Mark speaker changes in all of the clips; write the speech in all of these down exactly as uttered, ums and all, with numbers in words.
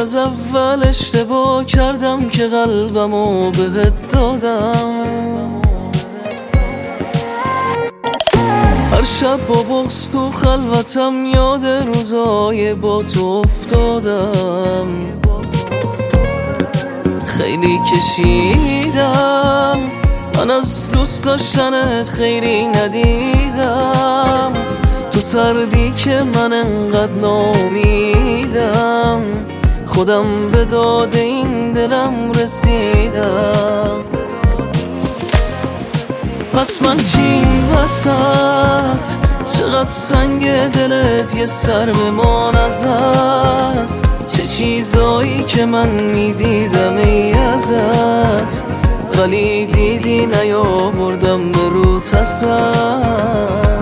Speaker 1: از اول اشتباه کردم که قلبمو بهت دادم. هر شب با بغض تو خلوتم یاد روزای با تو افتادم. خیلی کشیدم من از دوست داشتنت، خیلی ندیدم تو سردی که من انقدر نامیدم. خودم به داد این دلم رسیدم. پس من چی این وسط؟ چقدر سنگ دلت یه سر به ما نزد؟ چه چیزایی که من میدیدم ای ازت، ولی دیدی نیاوردم به رو تصد.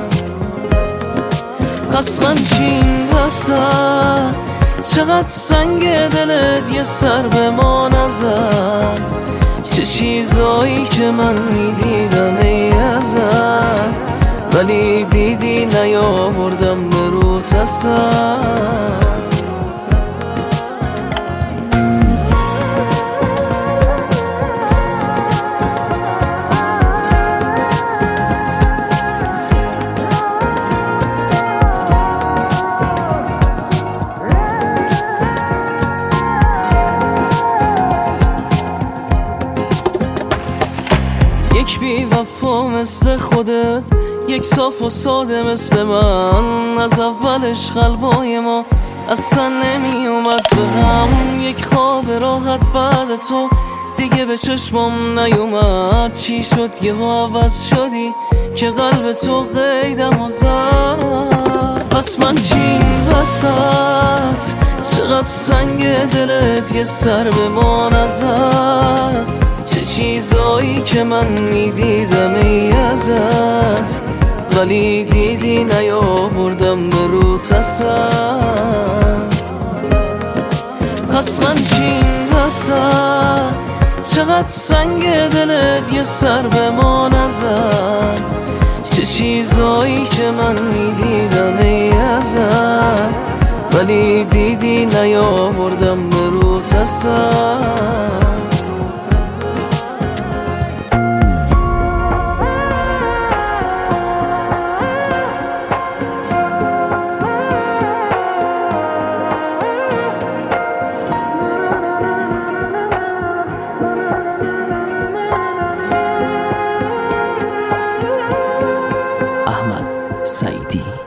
Speaker 1: پس من چی این وسط؟ چقدر سنگ دلت یه سر به ما نزد؟ چه چیزایی که من میدیدم ای ازت، ولی دیدی نیاوردم به رو تصد. یک بی وفا مثل خودت، یک صاف و ساده مثل من، از اولش قلبای ما اصلا نمی اومد به هم. یک خواب راحت بعد تو دیگه به چشمم نیومد. چی شد یه عوض شدی که قلب تو قیدم و زد؟ پس من چی این وسط؟ چقدر سنگ دلت یه سر به ما نزد؟ چه چیزایی که من میدیدم ای ازت، ولی دیدی نیاوردم به رو تصد. پس من چی این وسط؟ چقدر سنگ دلت یه سر به ما نزد؟ چه چیزایی که من میدیدم ای ازت، ولی دیدی نیاوردم به رو تصد.
Speaker 2: احمد سعیدی.